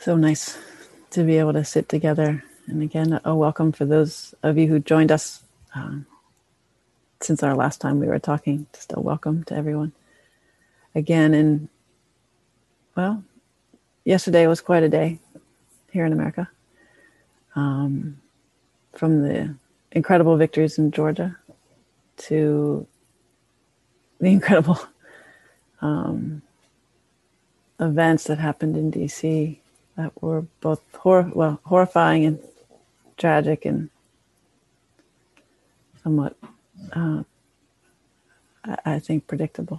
So nice to be able to sit together. And again, a welcome for those of you who joined us since our last time we were talking. Just a welcome to everyone. Again, and well, yesterday was quite a day here in America. From the incredible victories in Georgia to the incredible events that happened in DC that were both horrifying and tragic and somewhat, I think, predictable.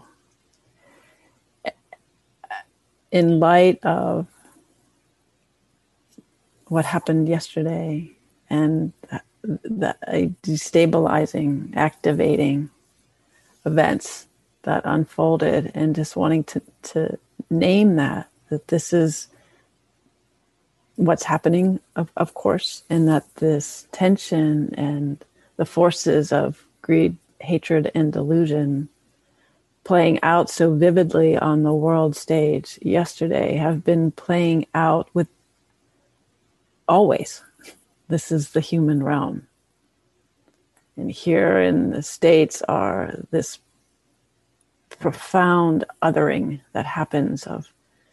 In light of what happened yesterday and the destabilizing, activating events that unfolded, and just wanting to name that this is what's happening, of course, and that this tension and the forces of greed, hatred, and delusion playing out so vividly on the world stage yesterday have been playing out with always. This is the human realm. And here in the States are this profound othering that happens of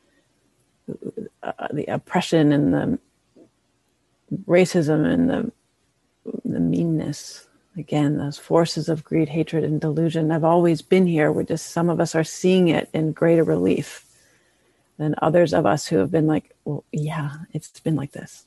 the oppression and the racism and the meanness. Again, those forces of greed, hatred, and delusion have always been here. We're just, some of us are seeing it in greater relief than others of us who have been like, well, yeah, it's been like this.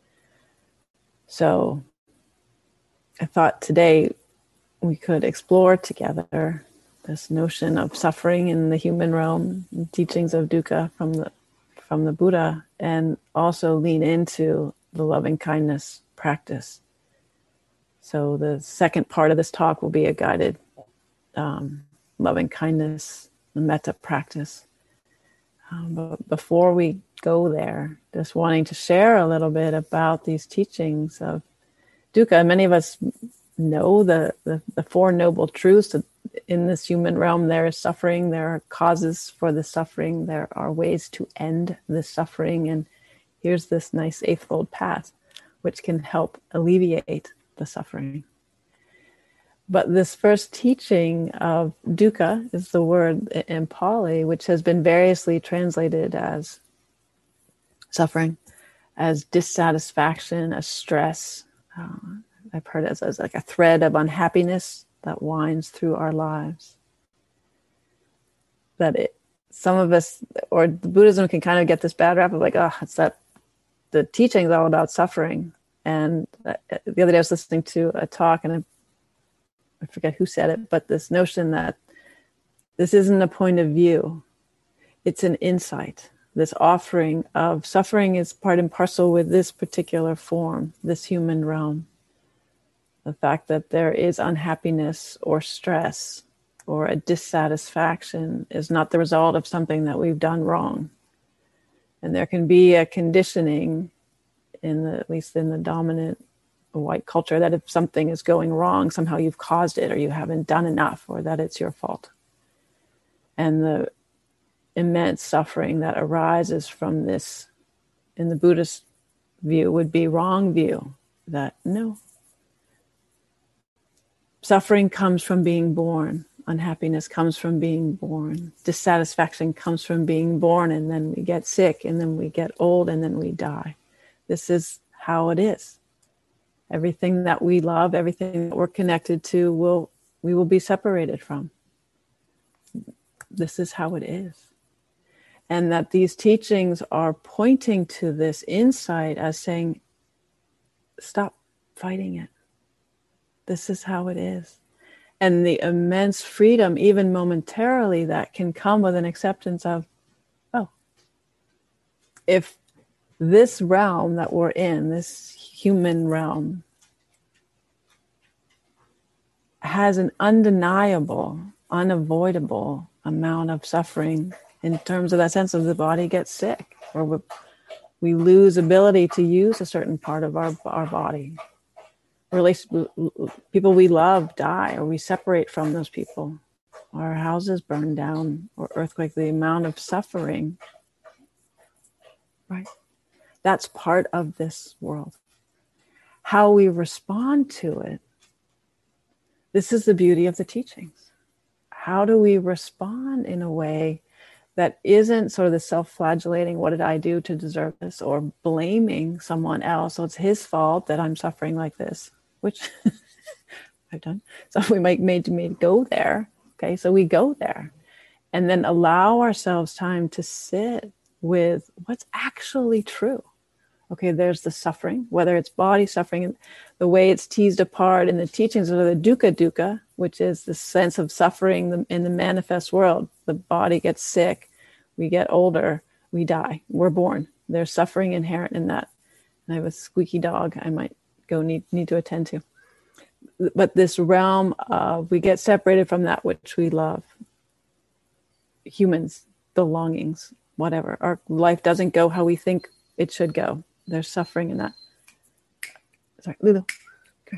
So I thought today we could explore together this notion of suffering in the human realm, teachings of dukkha from the Buddha, and also lean into the loving kindness practice. So the second part of this talk will be a guided loving kindness, the metta practice. But before we go there, just wanting to share a little bit about these teachings of dukkha. Many of us know the Four Noble Truths. In this human realm, there is suffering, there are causes for the suffering, there are ways to end the suffering, and here's this nice eightfold path which can help alleviate the suffering. But this first teaching of dukkha is the word in Pali, which has been variously translated as suffering, as dissatisfaction, as stress. I've heard it as like a thread of unhappiness that winds through our lives. Some of us, or Buddhism can kind of get this bad rap of like, oh, it's that the teaching is all about suffering. And the other day I was listening to a talk, and I forget who said it, but this notion that this isn't a point of view, it's an insight. This offering of suffering is part and parcel with this particular form, this human realm. The fact that there is unhappiness or stress or a dissatisfaction is not the result of something that we've done wrong. And there can be a conditioning at least in the dominant white culture, that if something is going wrong, somehow you've caused it, or you haven't done enough, or that it's your fault. And the immense suffering that arises from this, in the Buddhist view, would be wrong view, that no. Suffering comes from being born. Unhappiness comes from being born. Dissatisfaction comes from being born, and then we get sick, and then we get old, and then we die. This is how it is. Everything that we love, everything that we're connected to, we will be separated from. This is how it is. And that these teachings are pointing to this insight as saying, stop fighting it. This is how it is. And the immense freedom, even momentarily, that can come with an acceptance of, oh, if this realm that we're in, this human realm, has an undeniable, unavoidable amount of suffering in terms of that sense of the body gets sick, or we lose ability to use a certain part of our body. People we love die, or we separate from those people. Our houses burn down, or earthquake, the amount of suffering, right? That's part of this world. How we respond to it, this is the beauty of the teachings. How do we respond in a way that isn't sort of the self-flagellating, what did I do to deserve this, or blaming someone else, so it's his fault that I'm suffering like this, which I've done. So we might made me go there. Okay, so we go there and then allow ourselves time to sit with what's actually true. Okay, there's the suffering, whether it's body suffering, the way it's teased apart in the teachings of the dukkha, which is the sense of suffering in the manifest world. The body gets sick, we get older, we die, we're born. There's suffering inherent in that. And I have a squeaky dog I might go need to attend to. But this realm of we get separated from that which we love. Humans, belongings, whatever. Our life doesn't go how we think it should go. There's suffering in that. Sorry, Lulu. Okay.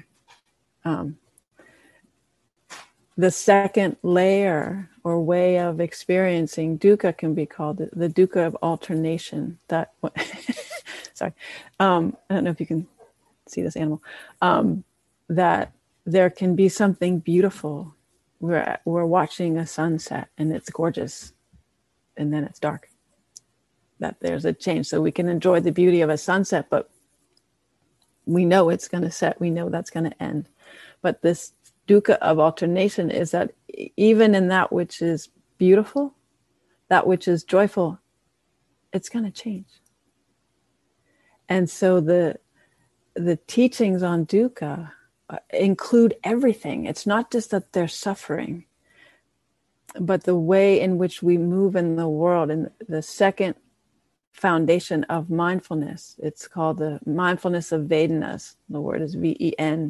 The second layer or way of experiencing dukkha can be called the dukkha of alternation. That sorry, I don't know if you can see this animal. That there can be something beautiful. We're watching a sunset and it's gorgeous, and then it's dark. That there's a change, so we can enjoy the beauty of a sunset, but we know it's going to set. We know that's going to end. But this dukkha of alternation is that even in that which is beautiful, that which is joyful, it's going to change. And so the teachings on dukkha include everything. It's not just that they're suffering, but the way in which we move in the world. And the second foundation of mindfulness, it's called the mindfulness of Vedanas. The word is Vendana,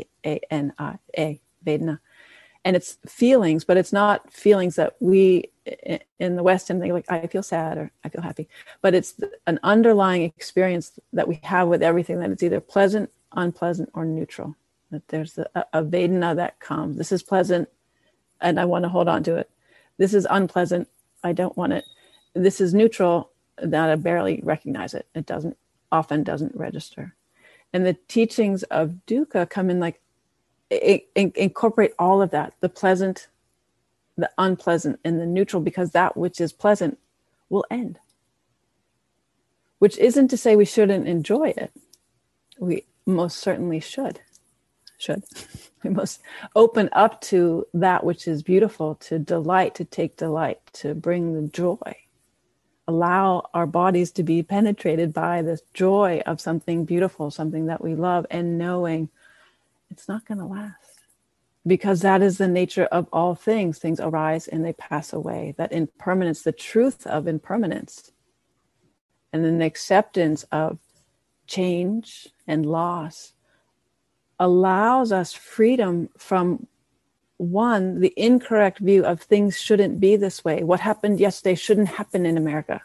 Vedana. And it's feelings, but it's not feelings that we in the West and they like, I feel sad or I feel happy. But it's an underlying experience that we have with everything, that it's either pleasant, unpleasant, or neutral. That there's a Vedana that comes. This is pleasant and I want to hold on to it. This is unpleasant. I don't want it. This is neutral, that I barely recognize it. It often doesn't register. And the teachings of dukkha come in like, incorporate all of that, the pleasant, the unpleasant, and the neutral, because that which is pleasant will end. Which isn't to say we shouldn't enjoy it. We most certainly should. We must open up to that which is beautiful, to delight, to take delight, to bring the joy. Allow our bodies to be penetrated by this joy of something beautiful, something that we love, and knowing it's not going to last. Because that is the nature of all things. Things arise and they pass away. That impermanence, the truth of impermanence, and then the acceptance of change and loss allows us freedom from, one, the incorrect view of things shouldn't be this way. What happened yesterday shouldn't happen in America.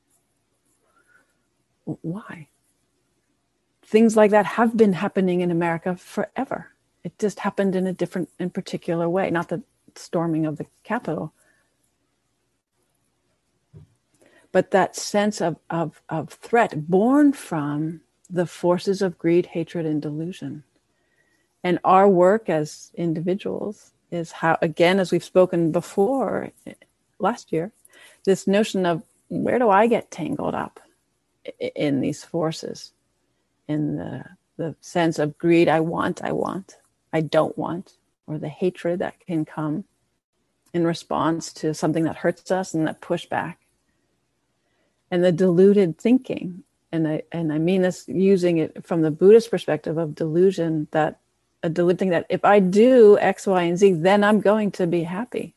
Why? Things like that have been happening in America forever. It just happened in a different and particular way, not the storming of the Capitol. But that sense of threat born from the forces of greed, hatred, and delusion. And our work as individuals is how, again, as we've spoken before last year, this notion of where do I get tangled up in these forces, in the sense of greed, I want, I don't want, or the hatred that can come in response to something that hurts us and that push back. And the deluded thinking, and I mean this using it from the Buddhist perspective of delusion, that a deluded thing that if I do X, Y, and Z, then I'm going to be happy.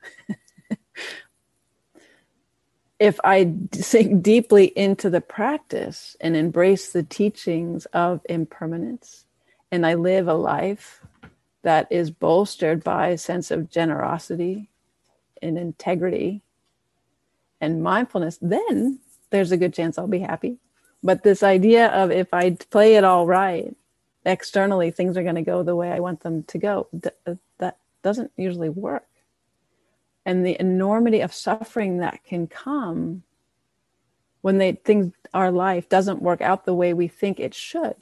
If I sink deeply into the practice and embrace the teachings of impermanence, and I live a life that is bolstered by a sense of generosity and integrity and mindfulness, then there's a good chance I'll be happy. But this idea of if I play it all right, externally things are going to go the way I want them to go, that doesn't usually work. And the enormity of suffering that can come when our life doesn't work out the way we think it should.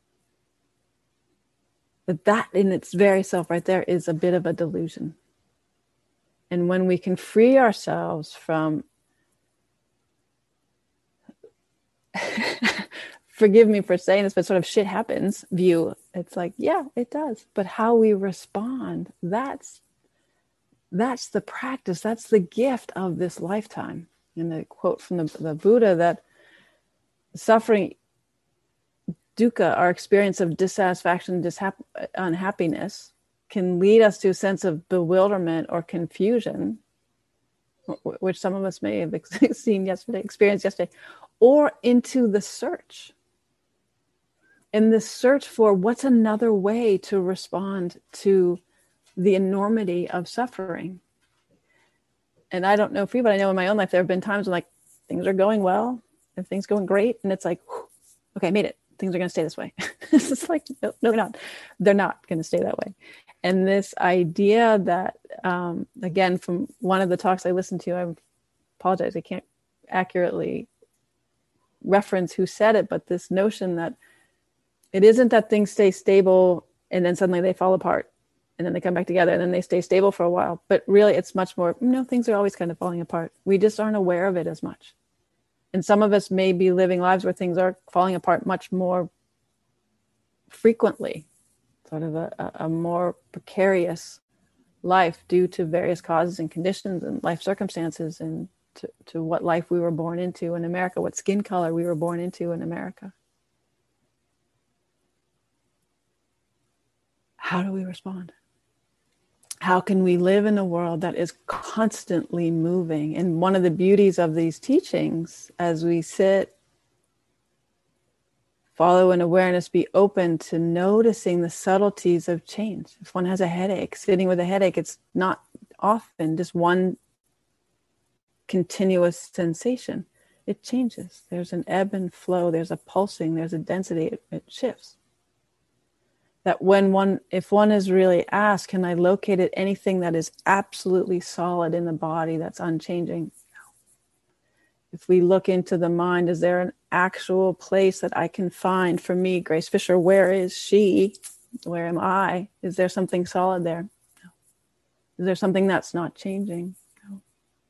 But that in its very self right there is a bit of a delusion. And when we can free ourselves from, forgive me for saying this, but sort of shit happens view, it's like, yeah, it does. But how we respond, that's the practice, that's the gift of this lifetime. And the quote from the Buddha, that suffering, dukkha, our experience of dissatisfaction, unhappiness, can lead us to a sense of bewilderment or confusion, which some of us may have experienced yesterday, or into the search. In this search for what's another way to respond to the enormity of suffering. And I don't know for you, but I know in my own life, there have been times when things are going well, and things going great. And it's like, whew, okay, I made it. Things are going to stay this way. It's like, no, they're not. They're not going to stay that way. And this idea that, again, from one of the talks I listened to, I apologize, I can't accurately reference who said it, but this notion that it isn't that things stay stable and then suddenly they fall apart and then they come back together and then they stay stable for a while. But really, it's much more, things are always kind of falling apart. We just aren't aware of it as much. And some of us may be living lives where things are falling apart much more frequently, sort of a more precarious life due to various causes and conditions and life circumstances, and to what life we were born into in America, what skin color we were born into in America. How do we respond? How can we live in a world that is constantly moving? And one of the beauties of these teachings, as we sit, follow in awareness, be open to noticing the subtleties of change. If one has a headache, sitting with a headache, it's not often just one continuous sensation. It changes. There's an ebb and flow. There's a pulsing. There's a density. It shifts. That if one is really asked, can I locate at anything that is absolutely solid in the body that's unchanging? No. If we look into the mind, is there an actual place that I can find for me, Grace Fisher? Where is she? Where am I? Is there something solid there? No. Is there something that's not changing? No.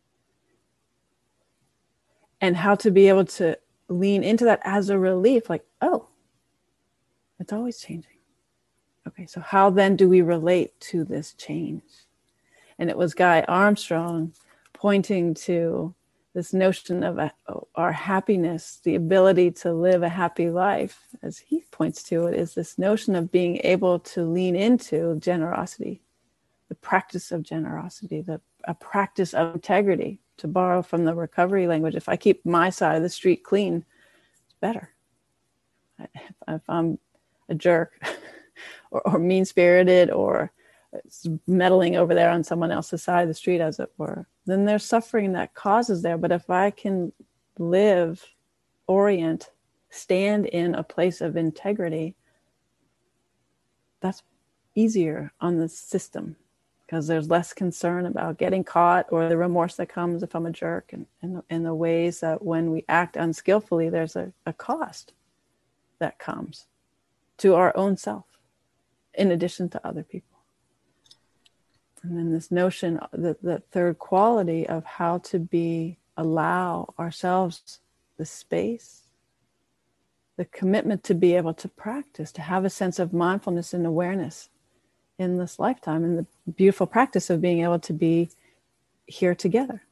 And how to be able to lean into that as a relief, like, oh, it's always changing. Okay, so how then do we relate to this change? And it was Guy Armstrong pointing to this notion of our happiness, the ability to live a happy life, as he points to it, is this notion of being able to lean into generosity, the practice of generosity, a practice of integrity. To borrow from the recovery language, if I keep my side of the street clean, it's better. If I'm a jerk, or mean-spirited, or meddling over there on someone else's side of the street, as it were, then there's suffering that causes there. But if I can live, orient, stand in a place of integrity, that's easier on the system, because there's less concern about getting caught or the remorse that comes if I'm a jerk, and the ways that when we act unskillfully, there's a cost that comes to our own self, in addition to other people. And then this notion, the third quality of how to allow ourselves the space, the commitment to be able to practice, to have a sense of mindfulness and awareness in this lifetime, and the beautiful practice of being able to be here together.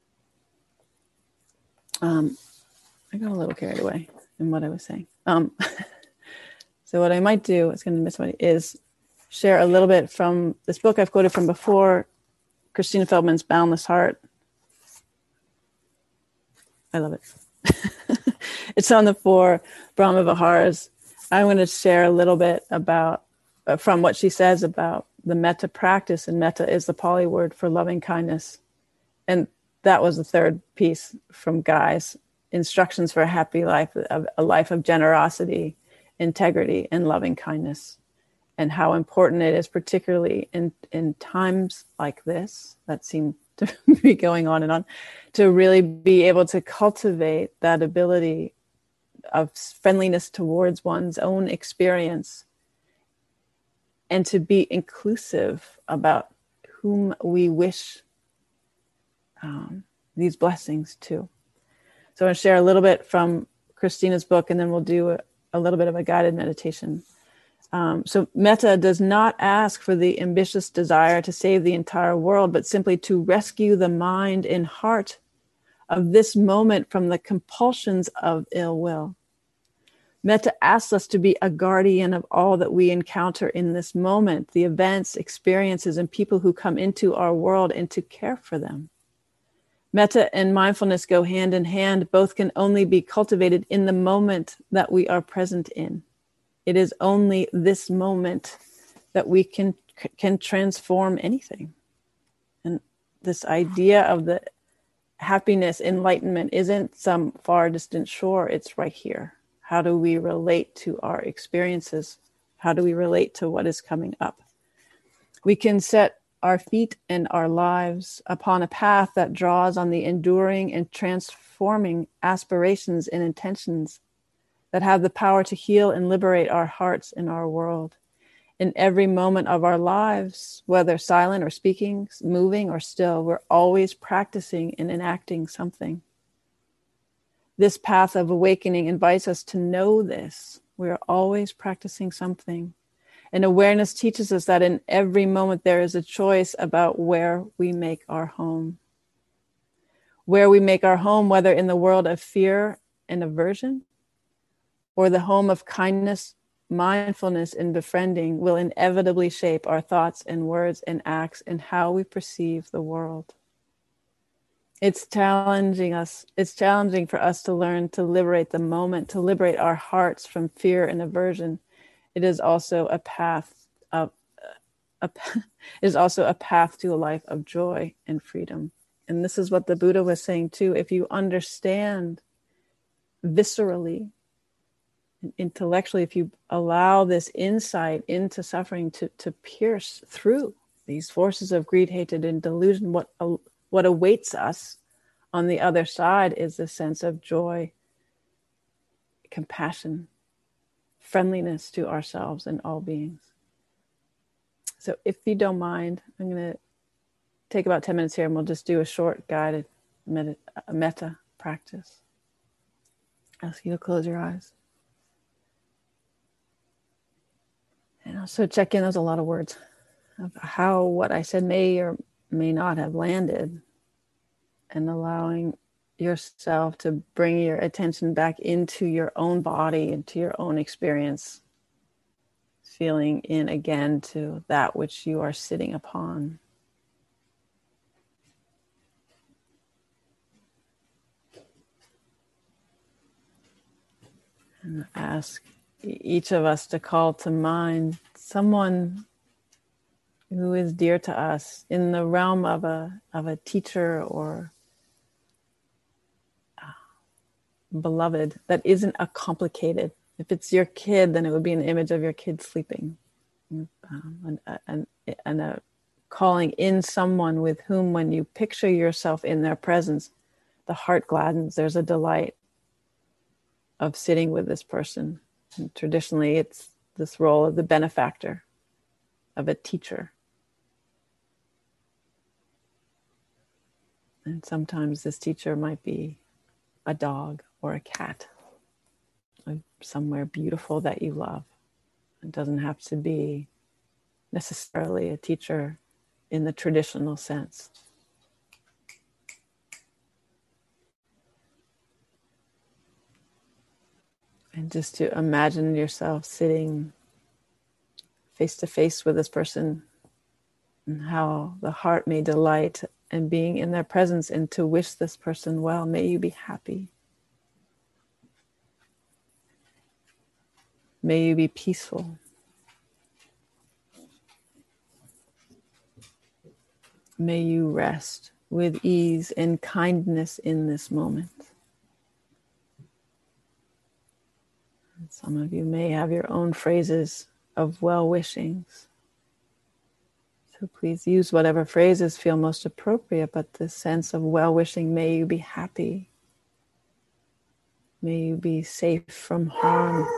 I got a little carried away in what I was saying. So what I might do, it's going to miss somebody, is share a little bit from this book I've quoted from before, Christina Feldman's Boundless Heart. I love it. It's on the 4 Brahma Viharas. I'm going to share a little bit about, from what she says about the metta practice, and metta is the Pali word for loving kindness. And that was the third piece from Guy's instructions for a happy life, a life of generosity, integrity, and loving kindness, and how important it is, particularly in times like this that seem to be going on and on, to really be able to cultivate that ability of friendliness towards one's own experience, and to be inclusive about whom we wish these blessings to. So I want to share a little bit from Christina's book, and then we'll do a little bit of a guided meditation. So metta does not ask for the ambitious desire to save the entire world, but simply to rescue the mind and heart of this moment from the compulsions of ill will. Metta asks us to be a guardian of all that we encounter in this moment, the events, experiences, and people who come into our world, and to care for them. Metta and mindfulness go hand in hand. Both can only be cultivated in the moment that we are present in. It is only this moment that we can transform anything. And this idea of the happiness, enlightenment isn't some far distant shore. It's right here. How do we relate to our experiences? How do we relate to what is coming up? We can set our feet and our lives upon a path that draws on the enduring and transforming aspirations and intentions that have the power to heal and liberate our hearts and our world. In every moment of our lives, whether silent or speaking, moving or still, we're always practicing and enacting something. This path of awakening invites us to know this. We're always practicing something. And awareness teaches us that in every moment there is a choice about where we make our home. Where we make our home, whether in the world of fear and aversion, or the home of kindness, mindfulness, and befriending, will inevitably shape our thoughts and words and acts and how we perceive the world. It's challenging for us to learn to liberate the moment, to liberate our hearts from fear and aversion. It is also a path to a life of joy and freedom. And this is what the Buddha was saying too. If you understand viscerally and intellectually, if you allow this insight into suffering to pierce through these forces of greed, hatred, and delusion, what awaits us on the other side is a sense of joy, compassion, friendliness to ourselves and all beings. So if you don't mind, I'm going to take about 10 minutes here and we'll just do a short guided metta practice. Ask you to close your eyes. And also check in, there's a lot of words of how what I said may or may not have landed, and allowing yourself to bring your attention back into your own body, into your own experience, feeling in again to that which you are sitting upon. And ask each of us to call to mind someone who is dear to us in the realm of a teacher or beloved that isn't a complicated. If it's your kid, then it would be an image of your kid sleeping, and calling in someone with whom, when you picture yourself in their presence, the heart gladdens. There's a delight of sitting with this person. And traditionally, it's this role of the benefactor, of a teacher. And sometimes this teacher might be a dog or a cat, or somewhere beautiful that you love. It doesn't have to be necessarily a teacher in the traditional sense. And just to imagine yourself sitting face to face with this person, and how the heart may delight in being in their presence, and to wish this person well. May you be happy. May you be peaceful. May you rest with ease and kindness in this moment. Some of you may have your own phrases of well-wishings. So please use whatever phrases feel most appropriate, but this sense of well-wishing, may you be happy. May you be safe from harm.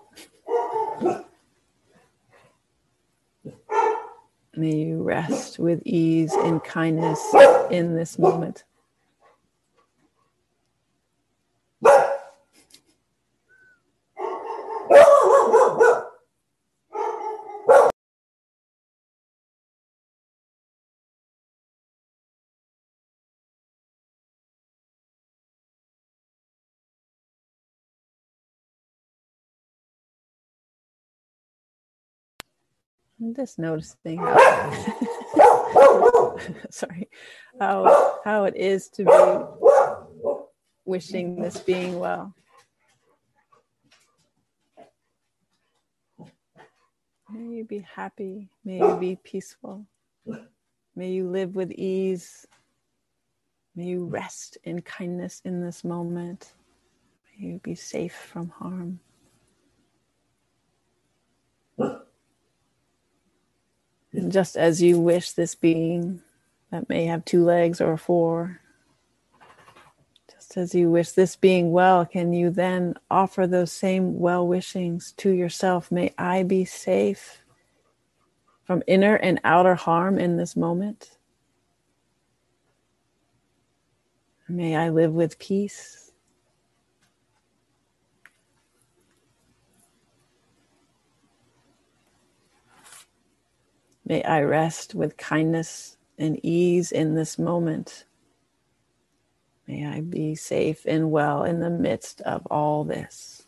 May you rest with ease and kindness in this moment. I'm just noticing how, sorry, how it is to be wishing this being well. May you be happy. May you be peaceful. May you live with ease. May you rest in kindness in this moment. May you be safe from harm. And just as you wish this being that may have 2 legs or 4, just as you wish this being well, can you then offer those same well-wishings to yourself? May I be safe from inner and outer harm in this moment. May I live with peace. May I rest with kindness and ease in this moment. May I be safe and well in the midst of all this.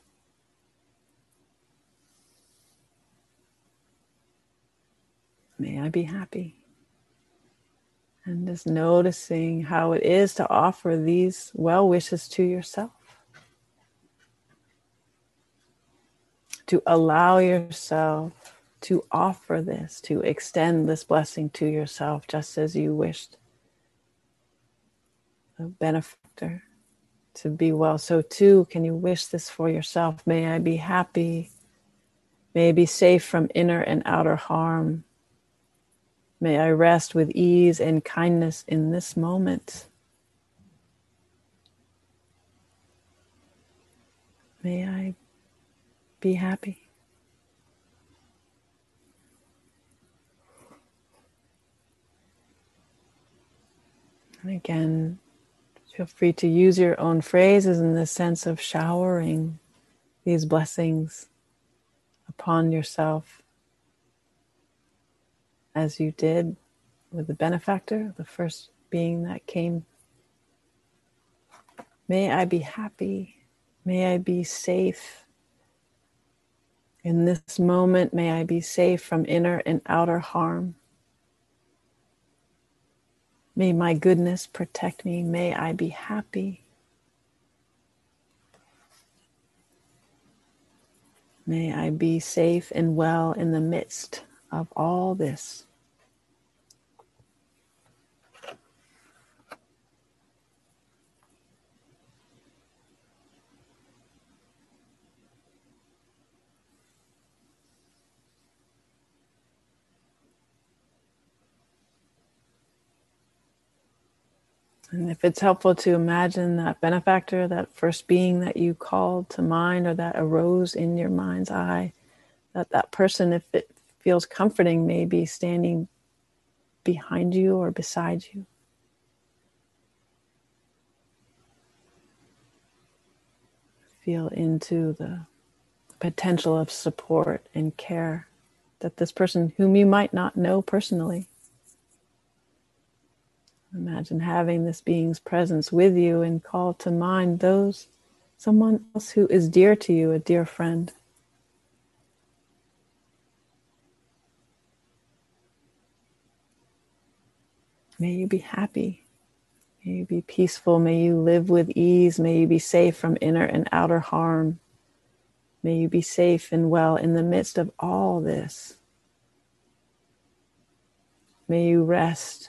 May I be happy. And just noticing how it is to offer these well wishes to yourself. To allow yourself to offer this, to extend this blessing to yourself, just as you wished the benefactor to be well. So too, can you wish this for yourself? May I be happy. May I be safe from inner and outer harm. May I rest with ease and kindness in this moment. May I be happy. And again, feel free to use your own phrases in the sense of showering these blessings upon yourself as you did with the benefactor, the first being that came. May I be happy. May I be safe. In this moment, may I be safe from inner and outer harm. May my goodness protect me. May I be happy. May I be safe and well in the midst of all this. And if it's helpful to imagine that benefactor, that first being that you called to mind or that arose in your mind's eye, that person, if it feels comforting, may be standing behind you or beside you. Feel into the potential of support and care that this person, whom you might not know personally, imagine having this being's presence with you and call to mind someone else who is dear to you, a dear friend. May you be happy. May you be peaceful. May you live with ease. May you be safe from inner and outer harm. May you be safe and well in the midst of all this. May you rest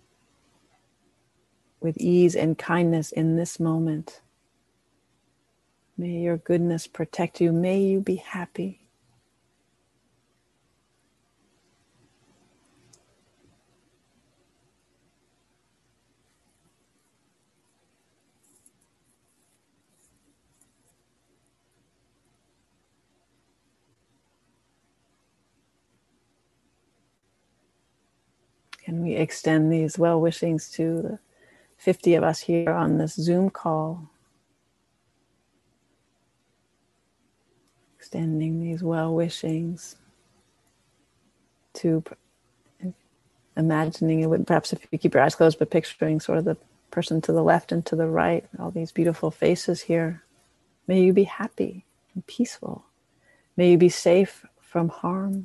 with ease and kindness in this moment. May your goodness protect you. May you be happy. Can we extend these well-wishings to the 50 of us here on this Zoom call? Extending these well-wishings to imagining it would, perhaps if you keep your eyes closed, but picturing sort of the person to the left and to the right, all these beautiful faces here. May you be happy and peaceful. May you be safe from harm,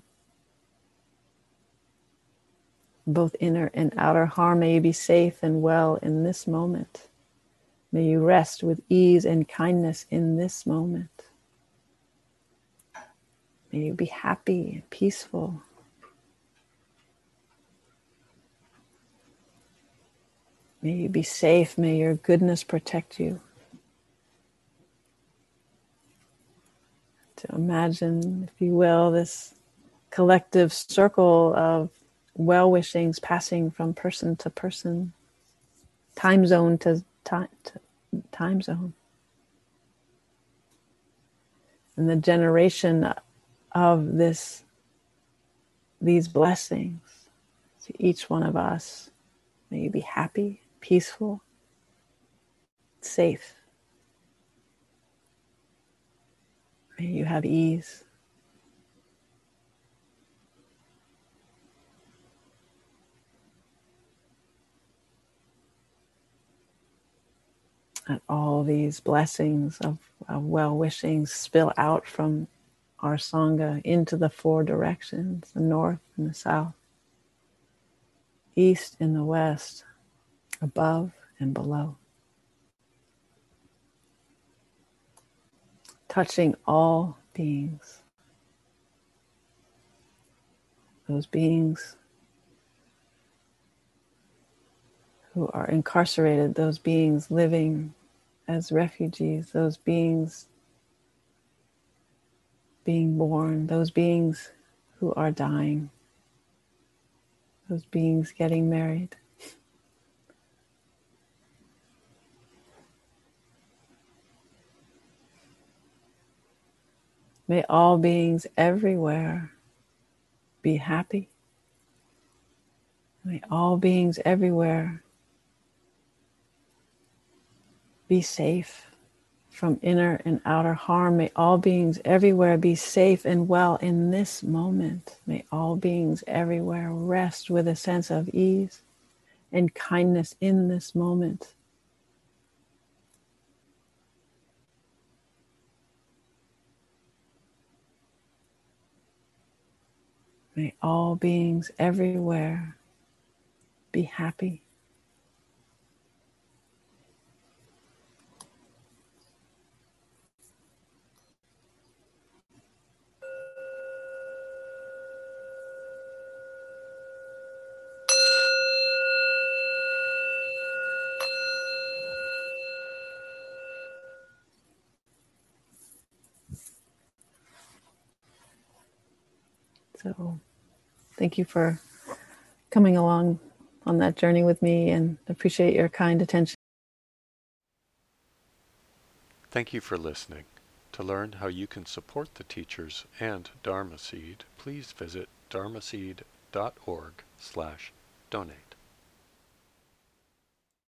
both inner and outer harm. May you be safe and well in this moment. May you rest with ease and kindness in this moment. May you be happy and peaceful. May you be safe. May your goodness protect you. To imagine, if you will, this collective circle of well-wishings passing from person to person, time zone to time zone. And the generation of these blessings to each one of us. May you be happy, peaceful, safe. May you have ease. And all these blessings of well-wishings spill out from our Sangha into the four directions, the north and the south, east and the west, above and below. Touching all beings. Those beings who are incarcerated, those beings living as refugees, those beings being born, those beings who are dying, those beings getting married. May all beings everywhere be happy. May all beings everywhere be safe from inner and outer harm. May all beings everywhere be safe and well in this moment. May all beings everywhere rest with a sense of ease and kindness in this moment. May all beings everywhere be happy. So thank you for coming along on that journey with me, and appreciate your kind attention. Thank you for listening. To learn how you can support the teachers and Dharma Seed, please visit dharmaseed.org/donate.